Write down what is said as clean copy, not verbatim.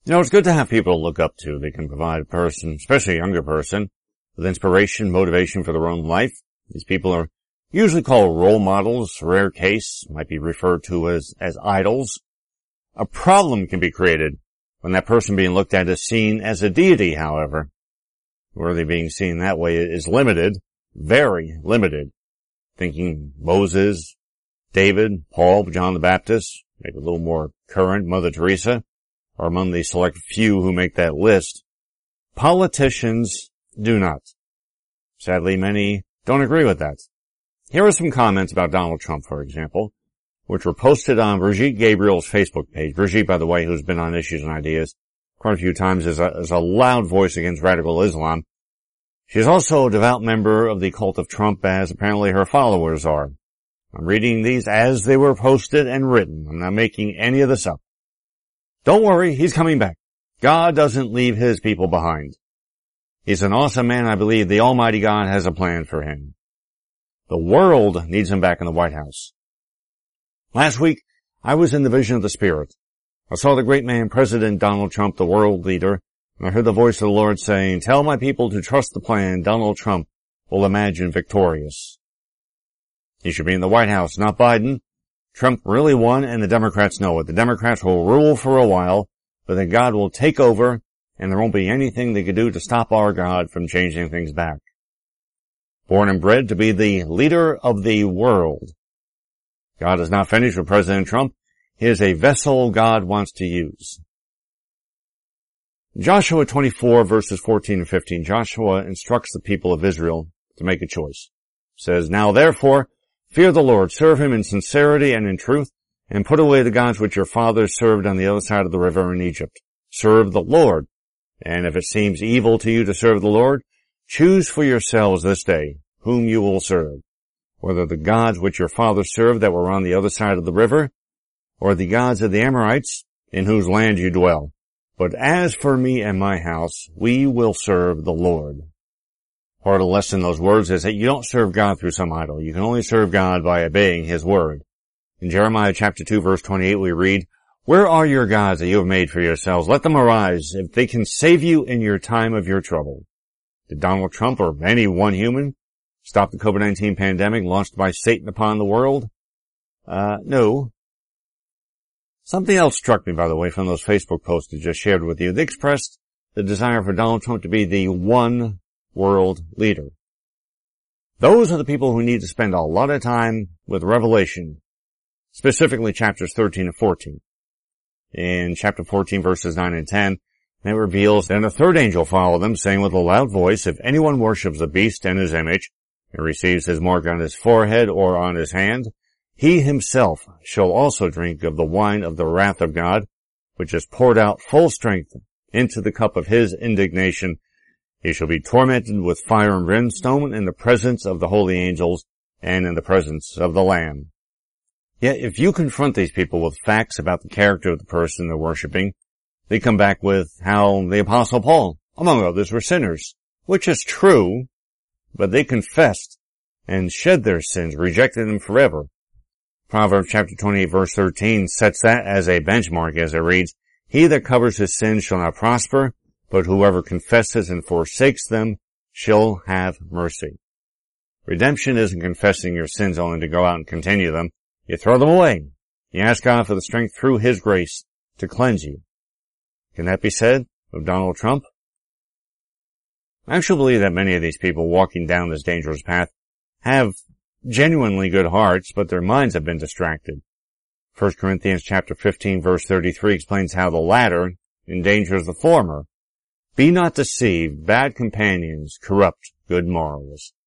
It's good to have people to look up to. They can provide a person, especially a younger person, with inspiration, motivation for their own life. These people are usually called role models. Rare case might be referred to as idols. A problem can be created when that person being looked at is seen as a deity, however. Worthy being seen that way is limited, very limited. Thinking Moses, David, Paul, John the Baptist, maybe a little more current, Mother Teresa, are among the select few who make that list. Politicians do not. Sadly, many don't agree with that. Here are some comments about Donald Trump, for example, which were posted on Brigitte Gabriel's Facebook page. Brigitte, by the way, who's been on Issues and Ideas quite a few times, is a loud voice against radical Islam. She's also a devout member of the cult of Trump, as apparently her followers are. I'm reading these as they were posted and written. I'm not making any of this up. Don't worry, he's coming back. God doesn't leave his people behind. He's an awesome man. I believe the Almighty God has a plan for him. The world needs him back in the White House. Last week, I was in the vision of the Spirit. I saw the great man, President Donald Trump, the world leader, and I heard the voice of the Lord saying, "Tell my people to trust the plan Donald Trump will imagine victorious." He should be in the White House, not Biden. Trump really won, and the Democrats know it. The Democrats will rule for a while, but then God will take over, and there won't be anything they can do to stop our God from changing things back. Born and bred to be the leader of the world. God is not finished with President Trump. He is a vessel God wants to use. Joshua 24 verses 14 and 15. Joshua instructs the people of Israel to make a choice. It says, "Now therefore, fear the Lord, serve him in sincerity and in truth, and put away the gods which your fathers served on the other side of the river in Egypt. Serve the Lord. And if it seems evil to you to serve the Lord, choose for yourselves this day whom you will serve, whether the gods which your fathers served that were on the other side of the river, or the gods of the Amorites in whose land you dwell. But as for me and my house, we will serve the Lord." Part of the lesson in those words is that you don't serve God through some idol. You can only serve God by obeying his word. In Jeremiah chapter 2 verse 28 we read, "Where are your gods that you have made for yourselves? Let them arise, if they can save you in your time of your trouble." Did Donald Trump or any one human stop the COVID-19 pandemic launched by Satan upon the world? No. Something else struck me, by the way, from those Facebook posts I just shared with you. They expressed the desire for Donald Trump to be the one world leader. Those are the people who need to spend a lot of time with Revelation, specifically chapters 13 and 14. In chapter 14 verses 9 and 10, it reveals, "Then a third angel followed them, saying with a loud voice, if anyone worships the beast and his image, and receives his mark on his forehead or on his hand, he himself shall also drink of the wine of the wrath of God, which is poured out full strength into the cup of his indignation. He shall be tormented with fire and brimstone in the presence of the holy angels and in the presence of the Lamb." Yet if you confront these people with facts about the character of the person they're worshiping, they come back with how the Apostle Paul, among others, were sinners, which is true, but they confessed and shed their sins, rejected them forever. Proverbs chapter 28 verse 13 sets that as a benchmark as it reads, "He that covers his sins shall not prosper, but whoever confesses and forsakes them shall have mercy." Redemption isn't confessing your sins only to go out and continue them. You throw them away. You ask God for the strength through his grace to cleanse you. Can that be said of Donald Trump? I actually believe that many of these people walking down this dangerous path have genuinely good hearts, but their minds have been distracted. 1 Corinthians chapter 15 verse 33 explains how the latter endangers the former. "Be not deceived, bad companions corrupt good morals."